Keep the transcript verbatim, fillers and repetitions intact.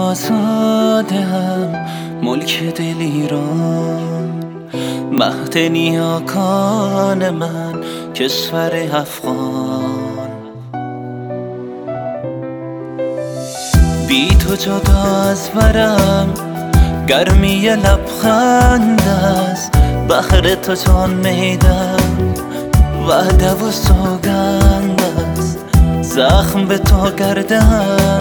آزادم، ملک دل ایران، مهد نیاکان من، کشور افغان. بی تو جدا از برم، گرمی لبخند است، بهر تو جان میدم، وعده و سوگند است، زخم به تو گردم